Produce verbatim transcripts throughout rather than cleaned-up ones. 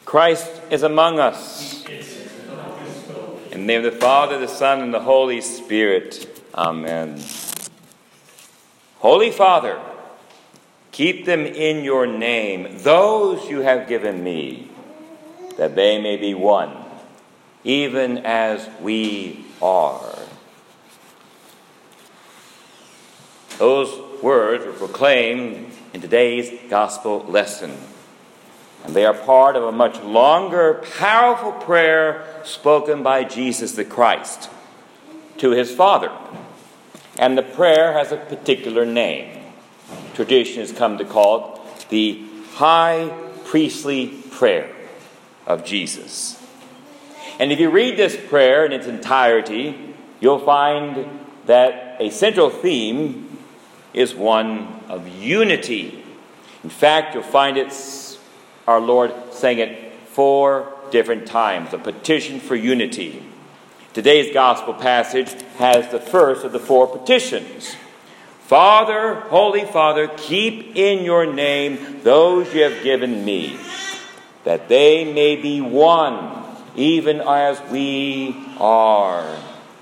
Christ is among us. In the name of the Father, the Son, and the Holy Spirit. Amen. Holy Father, keep them in your name, those you have given me, that they may be one, even as we are. Those words were proclaimed in today's gospel lesson. And they are part of a much longer, powerful prayer spoken by Jesus the Christ to his Father. And the prayer has a particular name. Tradition has come to call it the High Priestly Prayer of Jesus. And if you read this prayer in its entirety, you'll find that a central theme is one of unity. In fact, you'll find it's our Lord saying it four different times, a petition for unity. Today's gospel passage has the first of the four petitions. Father, Holy Father, keep in your name those you have given me, that they may be one, even as we are.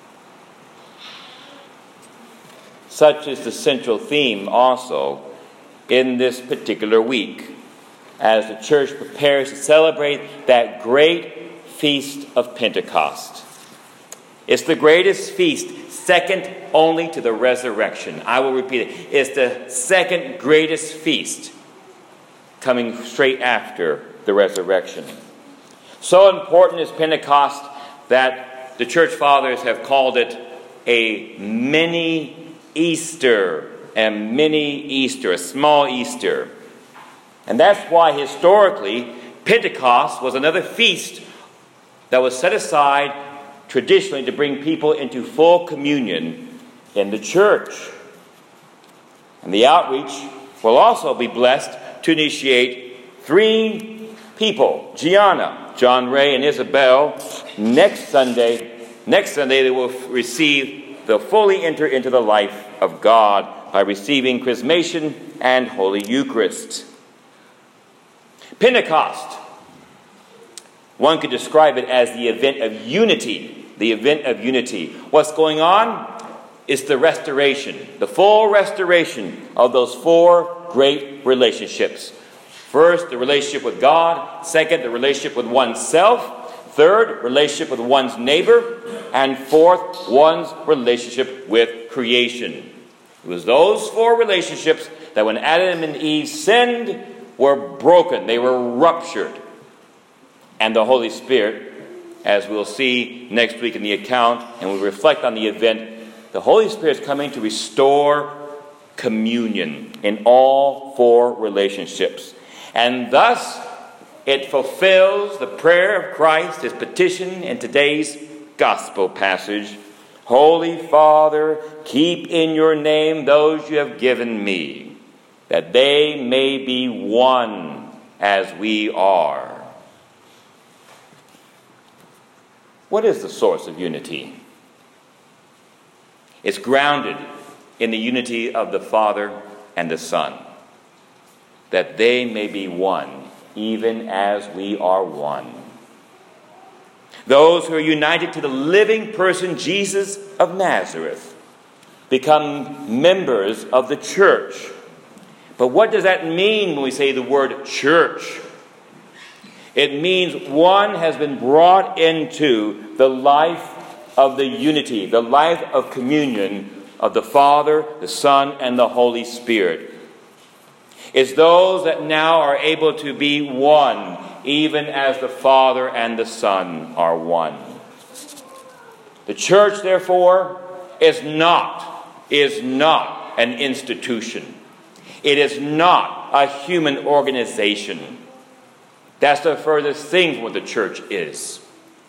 Such is the central theme also in this particular week, as the church prepares to celebrate that great feast of Pentecost. It's the greatest feast, second only to the resurrection. I will repeat it. It's the second greatest feast, coming straight after the resurrection. So important is Pentecost that the church fathers have called it a mini Easter, a mini Easter, a small Easter. And that's why historically Pentecost was another feast that was set aside traditionally to bring people into full communion in the church. And the outreach will also be blessed to initiate three people, Gianna, John Ray, and Isabel. Next Sunday, next Sunday they will receive, they'll fully enter into the life of God by receiving Chrismation and Holy Eucharist. Pentecost, one could describe it as the event of unity, the event of unity. What's going on is the restoration, the full restoration of those four great relationships. First, the relationship with God. Second, the relationship with oneself. Third, relationship with one's neighbor. And fourth, one's relationship with creation. It was those four relationships that when Adam and Eve sinned, were broken. They were ruptured. And the Holy Spirit, as we'll see next week in the account, and we'll reflect on the event, the Holy Spirit is coming to restore communion in all four relationships. And thus, it fulfills the prayer of Christ, his petition in today's gospel passage. Holy Father, keep in your name those you have given me, that they may be one as we are. What is the source of unity? It's grounded in the unity of the Father and the Son, that they may be one, even as we are one. Those who are united to the living person, Jesus of Nazareth, become members of the church. But what does that mean when we say the word church? It means one has been brought into the life of the unity, the life of communion of the Father, the Son, and the Holy Spirit. It's those that now are able to be one, even as the Father and the Son are one. The church, therefore, is not, is not an institution. It is not a human organization. That's the furthest thing from what the church is.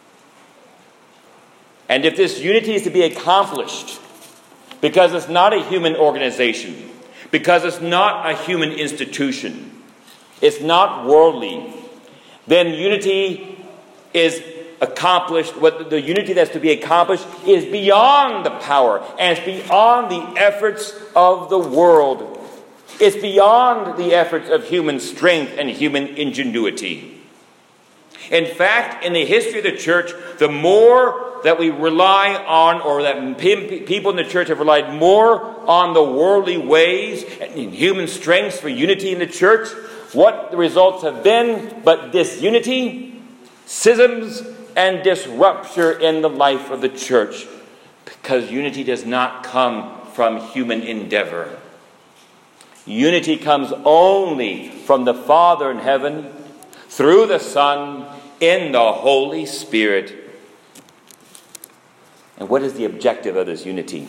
And if this unity is to be accomplished, because it's not a human organization, because it's not a human institution, it's not worldly, then unity is accomplished, what the unity that's to be accomplished is beyond the power and it's beyond the efforts of the world. It's beyond the efforts of human strength and human ingenuity. In fact, in the history of the church, the more that we rely on, or that people in the church have relied more on the worldly ways and human strengths for unity in the church, what the results have been but disunity, schisms, and disruption in the life of the church. Because unity does not come from human endeavor. Unity comes only from the Father in heaven, through the Son, in the Holy Spirit. And what is the objective of this unity?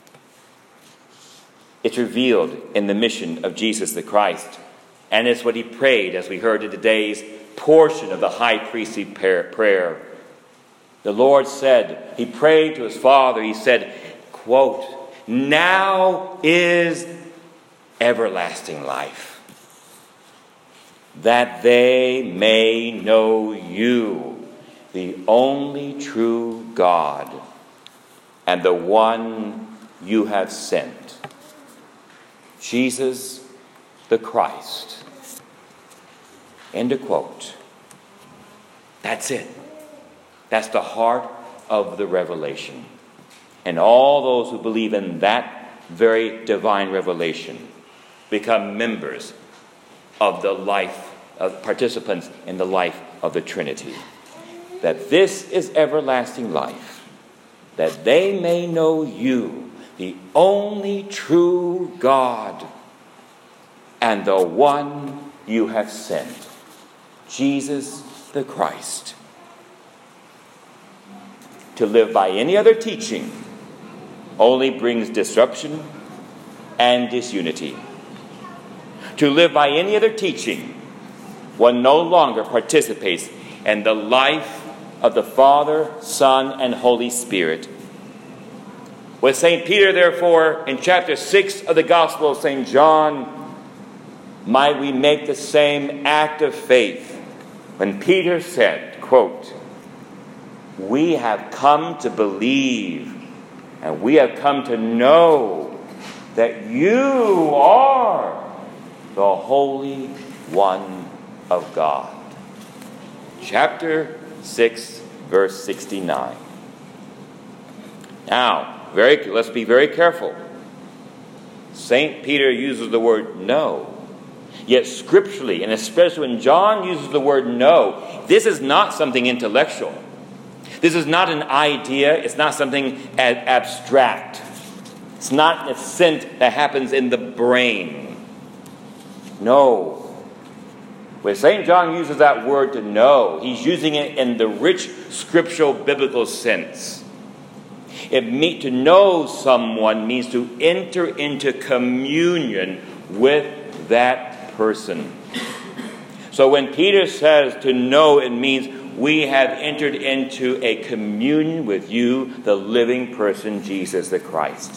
It's revealed in the mission of Jesus the Christ. And it's what he prayed, as we heard in today's portion of the high priestly prayer. The Lord said, he prayed to his Father, he said, quote, "Now is everlasting life, that they may know you, the only true God, and the one you have sent, Jesus the Christ." End of quote. That's it. That's the heart of the revelation. And all those who believe in that very divine revelation become members of the life, of participants in the life of the Trinity. That this is everlasting life, that they may know you, the only true God, and the one you have sent, Jesus the Christ. To live by any other teaching only brings disruption and disunity. To live by any other teaching, one no longer participates in the life of the Father, Son, and Holy Spirit. With Saint Peter, therefore, in chapter six of the Gospel of Saint John, might we make the same act of faith when Peter said, quote, "We have come to believe, and we have come to know that you are the Holy One of God." Chapter six, verse sixty-nine. Now, very, let's be very careful. Saint Peter uses the word know. Yet scripturally, and especially when John uses the word know, this is not something intellectual. This is not an idea. It's not something abstract. It's not an assent that happens in the brain. No. When Saint John uses that word to know, he's using it in the rich scriptural biblical sense. It mean, to know someone means to enter into communion with that person. So when Peter says to know, it means we have entered into a communion with you, the living person, Jesus the Christ.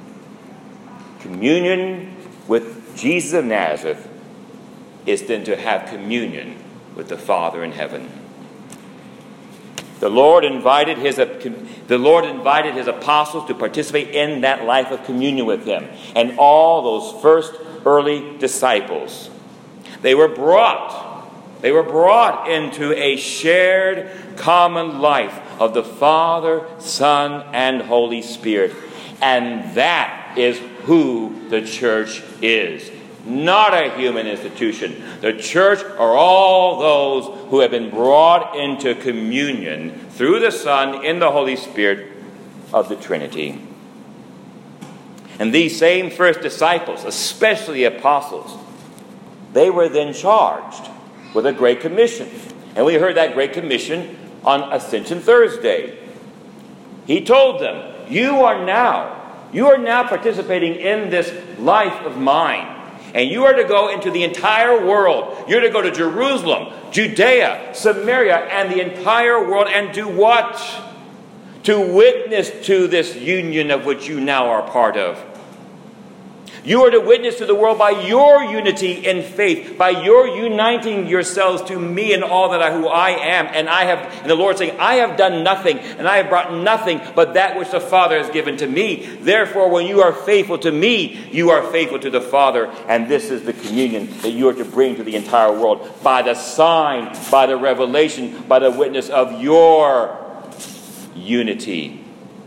Communion with Jesus of Nazareth is then to have communion with the Father in heaven. The Lord invited his the Lord invited his apostles to participate in that life of communion with him, and all those first early disciples. They were brought, they were brought into a shared common life of the Father, Son, and Holy Spirit. And that is who the church is. Not a human institution. The church are all those who have been brought into communion through the Son in the Holy Spirit of the Trinity. And these same first disciples, especially apostles, they were then charged with a Great Commission. And we heard that Great Commission on Ascension Thursday. He told them, you are now, you are now participating in this life of mine. And you are to go into the entire world. You're to go to Jerusalem, Judea, Samaria, and the entire world. And do what? To witness to this union of which you now are part of. You are to witness to the world by your unity in faith, by your uniting yourselves to me and all that I, who I am. And I have, and the Lord saying, I have done nothing, and I have brought nothing but that which the Father has given to me. Therefore, when you are faithful to me, you are faithful to the Father. And this is the communion that you are to bring to the entire world by the sign, by the revelation, by the witness of your unity.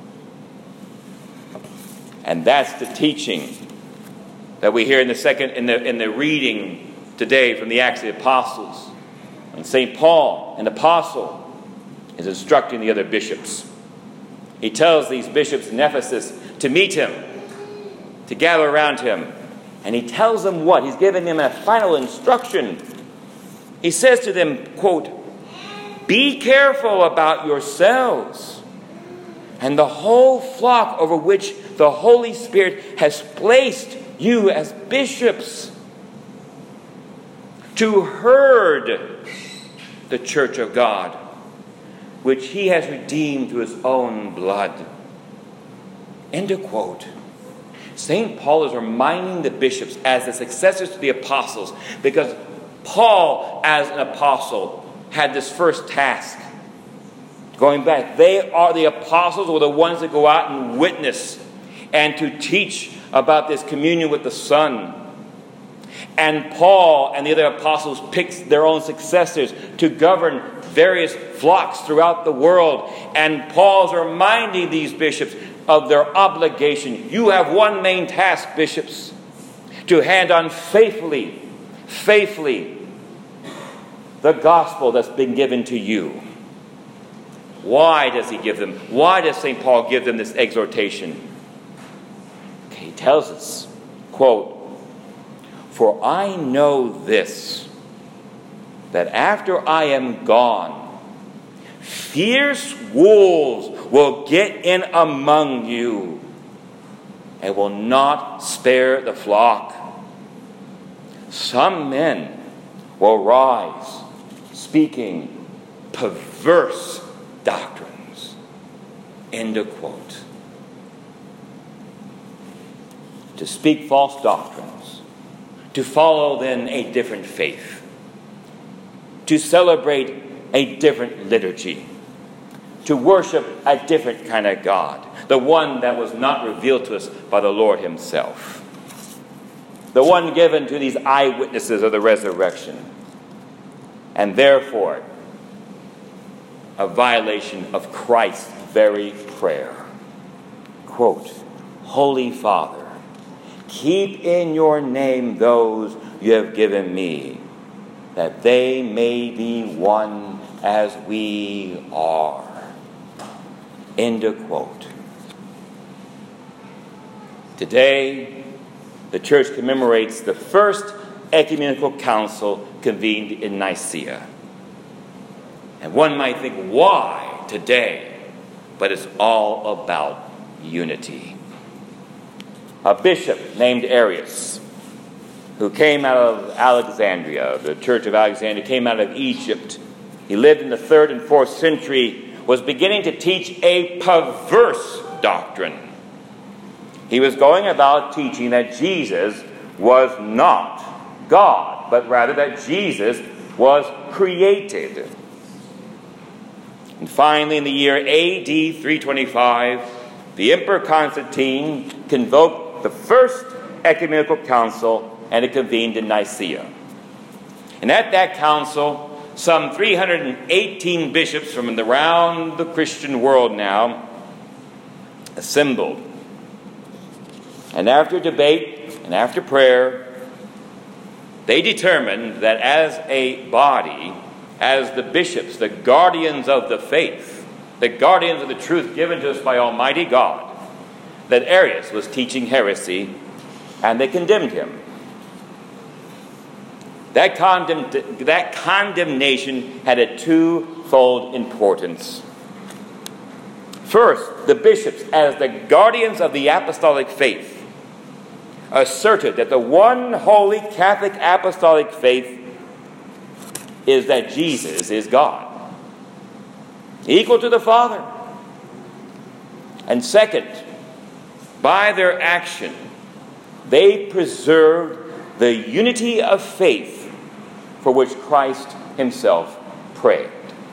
And that's the teaching that we hear in the second in the in the reading today from the Acts of the Apostles. And Saint Paul, an apostle, is instructing the other bishops. He tells these bishops in Ephesus to meet him, to gather around him. And he tells them what? He's giving them a final instruction. He says to them, quote, "Be careful about yourselves and the whole flock over which the Holy Spirit has placed you as bishops, to herd the church of God, which he has redeemed through his own blood." End of quote. Saint Paul is reminding the bishops as the successors to the apostles, because Paul, as an apostle, had this first task. Going back, they are the apostles, were the ones that go out and witness and to teach about this communion with the Son. And Paul and the other apostles picked their own successors to govern various flocks throughout the world. And Paul's reminding these bishops of their obligation. You have one main task, bishops, to hand on faithfully, faithfully, the gospel that's been given to you. Why does he give them? Why does Saint Paul give them this exhortation? Okay, he tells us, quote, "For I know this, that after I am gone, fierce wolves will get in among you and will not spare the flock. Some men will rise, speaking perverse doctrines." End of quote. To speak false doctrines, to follow then a different faith, to celebrate a different liturgy, to worship a different kind of God, the one that was not revealed to us by the Lord himself, the one given to these eyewitnesses of the resurrection, and therefore a violation of Christ's very prayer. Quote, "Holy Father, keep in your name those you have given me, that they may be one as we are." End of quote. Today, the Church commemorates the first ecumenical council convened in Nicaea. And one might think, why today? But it's all about unity. A bishop named Arius, who came out of Alexandria, the Church of Alexandria, came out of Egypt. He lived in the third and fourth century, was beginning to teach a perverse doctrine. He was going about teaching that Jesus was not God, but rather that Jesus was created. And finally, in the year A D three twenty-five, the Emperor Constantine convoked the first ecumenical council, and it convened in Nicaea. And at that council, some three hundred eighteen bishops from around the Christian world now assembled. And after debate and after prayer, they determined that as a body, as the bishops, the guardians of the faith, the guardians of the truth given to us by Almighty God, that Arius was teaching heresy, and they condemned him. That, condemn- that condemnation had a twofold importance. First, the bishops, as the guardians of the apostolic faith, asserted that the one holy Catholic apostolic faith is that Jesus is God, equal to the Father. And second, by their action, they preserved the unity of faith for which Christ himself prayed.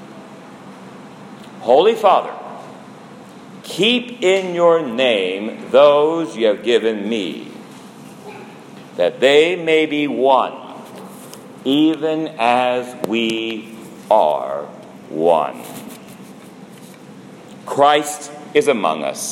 Holy Father, keep in your name those you have given me, that they may be one, even as we are one. Christ is among us.